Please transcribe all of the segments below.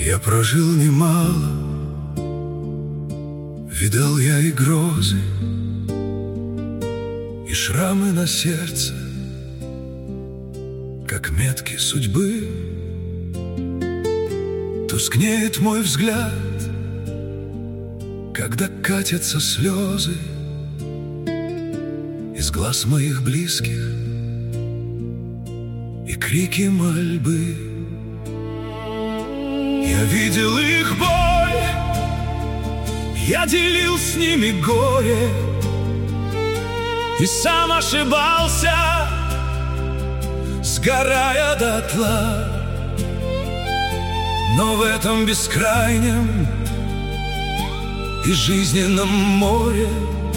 Я прожил немало, видал я и грозы, и шрамы на сердце, как метки судьбы. Тускнеет мой взгляд, когда катятся слезы из глаз моих близких и крики мольбы. Я видел их боль, я делил с ними горе и сам ошибался, сгорая дотла. Но в этом бескрайнем и жизненном море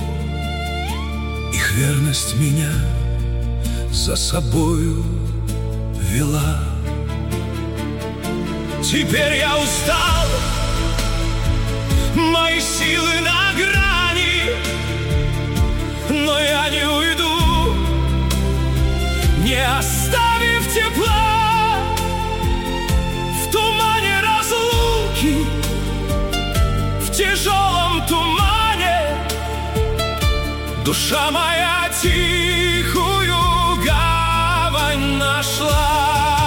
их верность меня за собою вела. Теперь я устал, мои силы на грани, но я не уйду, не оставив тепла. В тумане разлуки, в тяжелом тумане душа моя тихую гавань нашла.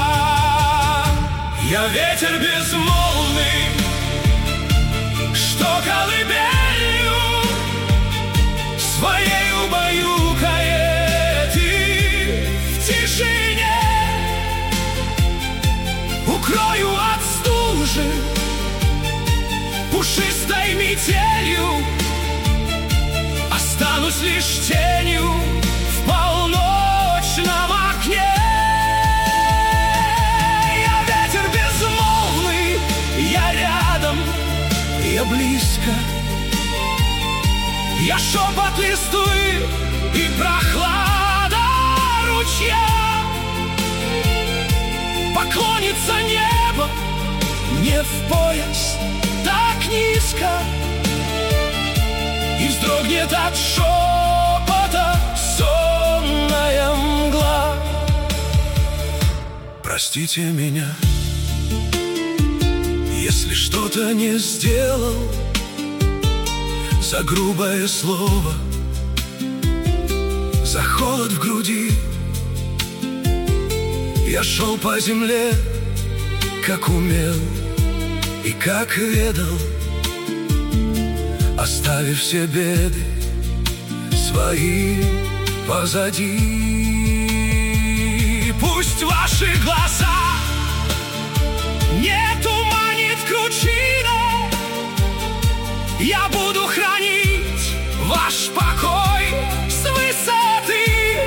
Я ветер безмолвный, что колыбелью своею баюкает, и в тишине укрою от стужи пушистой метелью, останусь лишь тенью в полночном окне. Я близко, я шепот листвы и прохлада ручья. Поклонится небо мне в пояс так низко, и вздрогнет от шепота сонная мгла. Простите меня, если что-то не сделал, за грубое слово, за холод в груди. Я шел по земле, как умел и как ведал, оставив все беды свои позади. Пусть ваши глаза не туманит кручина, я буду хранить ваш покой с высоты.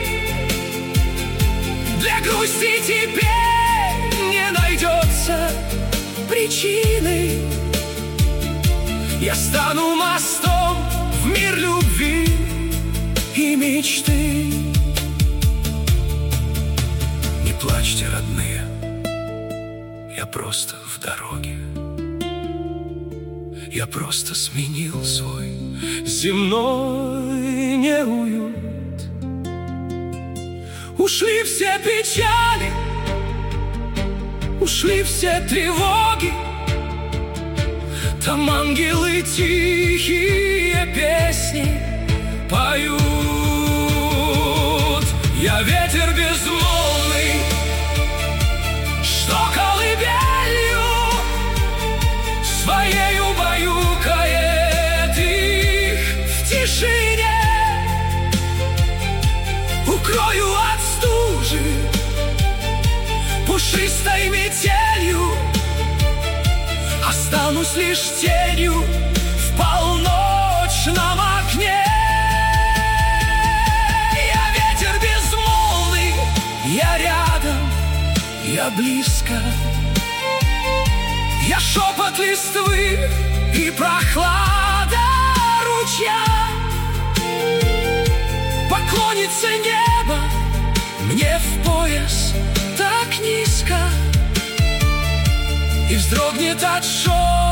Для грусти теперь не найдется причины. Я стану мостом в мир любви и мечты. Не плачьте, родные, я просто в дороге. Я просто сменил свой земной неуют. Ушли все печали, ушли все тревоги. Там ангелы тихие песни поют. Я ветер безмолвный, что колыбелью своею баюкает их в тишине. Укрою от стужи пушистой метелью, останусь лишь тенью в полночном окне. Я ветер безмолвный, я рядом, я близко. Я шепот листвы и прохлада ручья. Поклонится небо мне в пояс так низко, и вздрогнет от шока